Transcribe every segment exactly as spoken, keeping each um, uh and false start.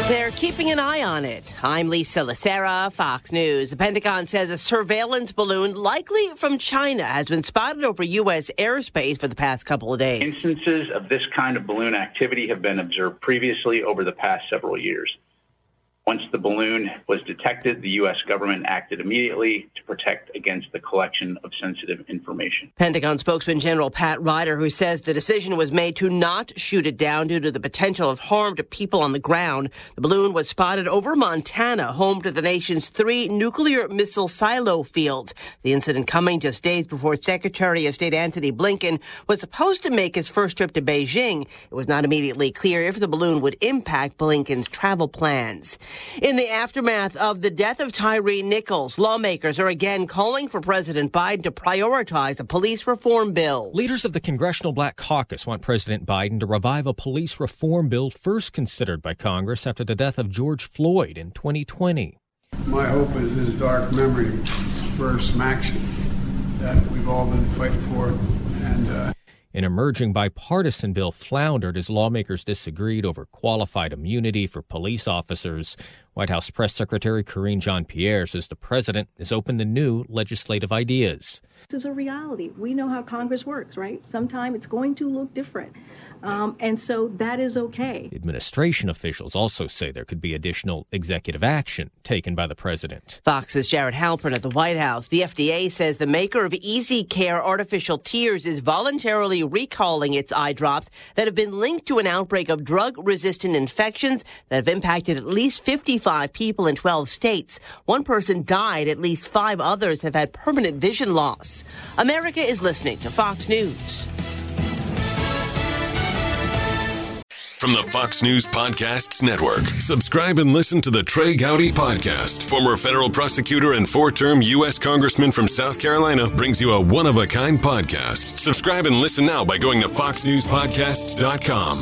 They're keeping an eye on it. I'm Lisa Lacera, Fox News. The Pentagon says a surveillance balloon, likely from China, has been spotted over U S airspace for the past couple of days. Instances of this kind of balloon activity have been observed previously over the past several years. Once the balloon was detected, the U S government acted immediately to protect against the collection of sensitive information. Pentagon spokesman General Pat Ryder, who says the decision was made to not shoot it down due to the potential of harm to people on the ground. The balloon was spotted over Montana, home to the nation's three nuclear missile silo fields. The incident coming just days before Secretary of State Antony Blinken was supposed to make his first trip to Beijing. It was not immediately clear if the balloon would impact Blinken's travel plans. In the aftermath of the death of Tyree Nichols, lawmakers are again calling for President Biden to prioritize a police reform bill. Leaders of the Congressional Black Caucus want President Biden to revive a police reform bill first considered by Congress after the death of George Floyd in twenty twenty. My hope is his dark memory spurs some action that we've all been fighting for. And uh An emerging bipartisan bill floundered as lawmakers disagreed over qualified immunity for police officers. White House Press Secretary Karine Jean-Pierre says the president is open to new legislative ideas. This is a reality. We know how Congress works, right? Sometime it's going to look different. Um, and so that is okay. Administration officials also say there could be additional executive action taken by the president. Fox's Jared Halpern at the White House. The F D A says the maker of Easy Care artificial tears is voluntarily recalling its eye drops that have been linked to an outbreak of drug-resistant infections that have impacted at least fifty-five people in twelve states. One person died. At least five others have had permanent vision loss. America is listening to Fox News. From the Fox News Podcasts Network, subscribe and listen to the Trey Gowdy Podcast. Former federal prosecutor and four-term U S congressman from South Carolina brings you a one-of-a-kind podcast. Subscribe and listen now by going to fox news podcasts dot com.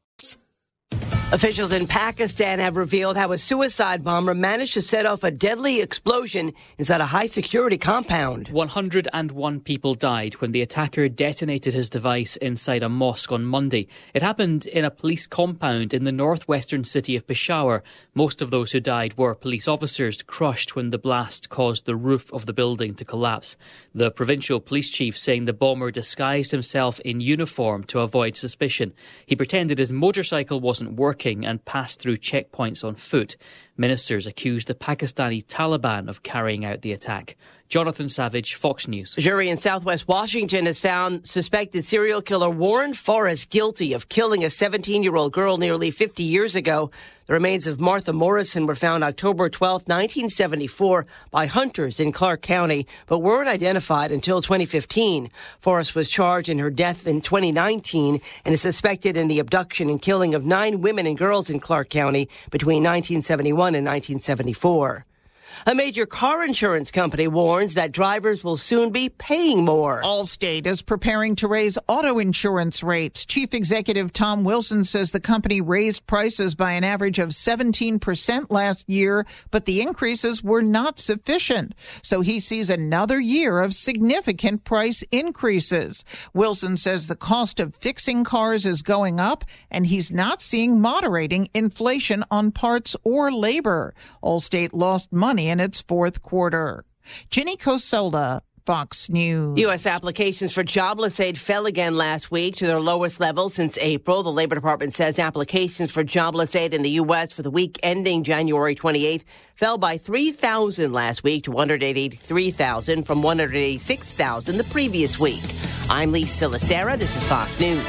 Officials in Pakistan have revealed how a suicide bomber managed to set off a deadly explosion inside a high-security compound. one hundred one people died when the attacker detonated his device inside a mosque on Monday. It happened in a police compound in the northwestern city of Peshawar. Most of those who died were police officers crushed when the blast caused the roof of the building to collapse. The provincial police chief saying the bomber disguised himself in uniform to avoid suspicion. He pretended his motorcycle wasn't working and passed through checkpoints on foot. Ministers accused the Pakistani Taliban of carrying out the attack. Jonathan Savage, Fox News. A jury in southwest Washington has found suspected serial killer Warren Forrest guilty of killing a seventeen-year-old girl nearly fifty years ago. The remains of Martha Morrison were found October twelfth, nineteen seventy-four by hunters in Clark County, but weren't identified until twenty fifteen. Forrest was charged in her death in twenty nineteen and is suspected in the abduction and killing of nine women and girls in Clark County between nineteen seventy-one and nineteen seventy-four. A major car insurance company warns that drivers will soon be paying more. Allstate is preparing to raise auto insurance rates. Chief Executive Tom Wilson says the company raised prices by an average of seventeen percent last year, but the increases were not sufficient. So he sees another year of significant price increases. Wilson says the cost of fixing cars is going up, and he's not seeing moderating inflation on parts or labor. Allstate lost money in its fourth quarter. Ginny Coselda, Fox News. U S applications for jobless aid fell again last week to their lowest level since April. The Labor Department says applications for jobless aid in the U S for the week ending January twenty-eighth fell by three thousand last week to one hundred eighty-three thousand from one hundred eighty-six thousand the previous week. I'm Lisa Lacera. This is Fox News.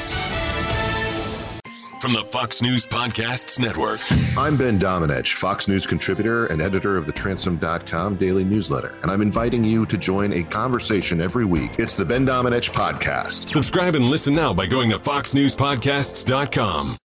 From the Fox News Podcasts Network. I'm Ben Domenech, Fox News contributor and editor of the Transom dot com daily newsletter, and I'm inviting you to join a conversation every week. It's the Ben Domenech Podcast. Subscribe and listen now by going to fox news podcasts dot com.